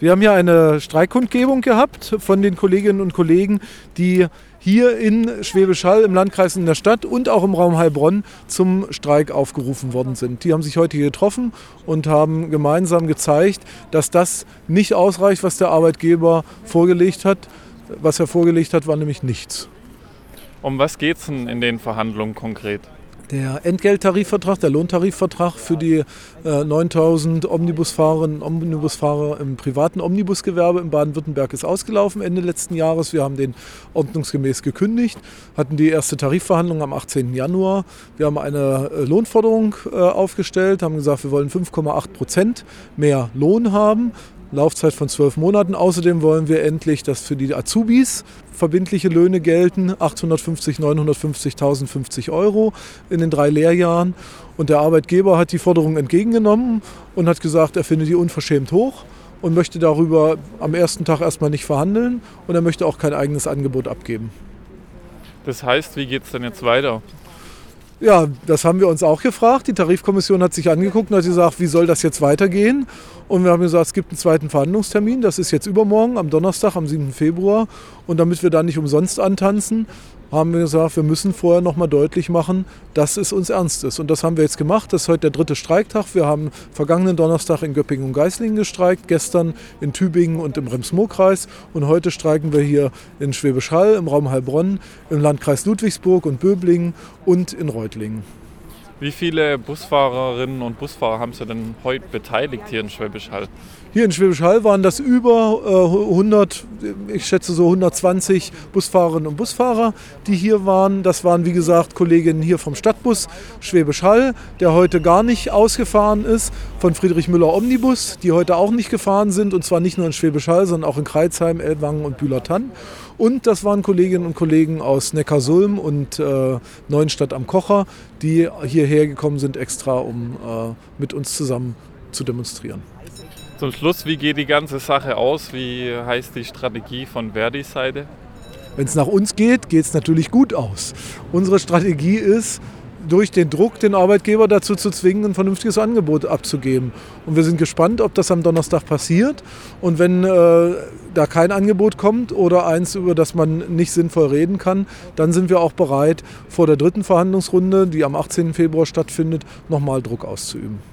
Wir haben hier eine Streikkundgebung gehabt von den Kolleginnen und Kollegen, die hier in Schwäbisch Hall, im Landkreis in der Stadt und auch im Raum Heilbronn zum Streik aufgerufen worden sind. Die haben sich heute hier getroffen und haben gemeinsam gezeigt, dass das nicht ausreicht, was der Arbeitgeber vorgelegt hat. Was er vorgelegt hat, war nämlich nichts. Um was geht es denn in den Verhandlungen konkret? Der Entgelttarifvertrag, der Lohntarifvertrag für die 9.000 Omnibusfahrerinnen und Omnibusfahrer im privaten Omnibusgewerbe in Baden-Württemberg ist ausgelaufen Ende letzten Jahres. Wir haben den ordnungsgemäß gekündigt, hatten die erste Tarifverhandlung am 18. Januar. Wir haben eine Lohnforderung aufgestellt, haben gesagt, wir wollen 5,8% mehr Lohn haben. Laufzeit von 12 Monaten. Außerdem wollen wir endlich, dass für die Azubis verbindliche Löhne gelten, 850, 950, 1050 Euro in den 3 Lehrjahren. Und der Arbeitgeber hat die Forderung entgegengenommen und hat gesagt, er findet die unverschämt hoch und möchte darüber am ersten Tag erstmal nicht verhandeln und er möchte auch kein eigenes Angebot abgeben. Das heißt, wie geht es denn jetzt weiter? Ja, das haben wir uns auch gefragt. Die Tarifkommission hat sich angeguckt und hat gesagt, wie soll das jetzt weitergehen? Und wir haben gesagt, es gibt einen zweiten Verhandlungstermin. Das ist jetzt übermorgen, am Donnerstag, am 7. Februar. Und damit wir da nicht umsonst antanzen, haben wir gesagt, wir müssen vorher nochmal deutlich machen, dass es uns ernst ist. Und das haben wir jetzt gemacht. Das ist heute der 3. Streiktag. Wir haben vergangenen Donnerstag in Göppingen und Geislingen gestreikt, gestern in Tübingen und im Rems-Murr-Kreis. Und heute streiken wir hier in Schwäbisch Hall, im Raum Heilbronn, im Landkreis Ludwigsburg und Böblingen und in Reutlingen. Wie viele Busfahrerinnen und Busfahrer haben Sie denn heute beteiligt hier in Schwäbisch Hall? Hier in Schwäbisch Hall waren das über 100, ich schätze so 120 Busfahrerinnen und Busfahrer, die hier waren. Das waren, wie gesagt, Kolleginnen hier vom Stadtbus Schwäbisch Hall, der heute gar nicht ausgefahren ist, von Friedrich Müller Omnibus, die heute auch nicht gefahren sind, und zwar nicht nur in Schwäbisch Hall, sondern auch in Kreilsheim, Ellwangen und Bühlertann. Und das waren Kolleginnen und Kollegen aus Neckarsulm und Neuenstadt am Kocher, die hierher gekommen sind, extra um mit uns zusammen zu demonstrieren. Zum Schluss, wie geht die ganze Sache aus? Wie heißt die Strategie von Verdis Seite? Wenn es nach uns geht, geht es natürlich gut aus. Unsere Strategie ist, durch den Druck den Arbeitgeber dazu zu zwingen, ein vernünftiges Angebot abzugeben. Und wir sind gespannt, ob das am Donnerstag passiert. Und wenn da kein Angebot kommt oder eins, über das man nicht sinnvoll reden kann, dann sind wir auch bereit, vor der 3. Verhandlungsrunde, die am 18. Februar stattfindet, nochmal Druck auszuüben.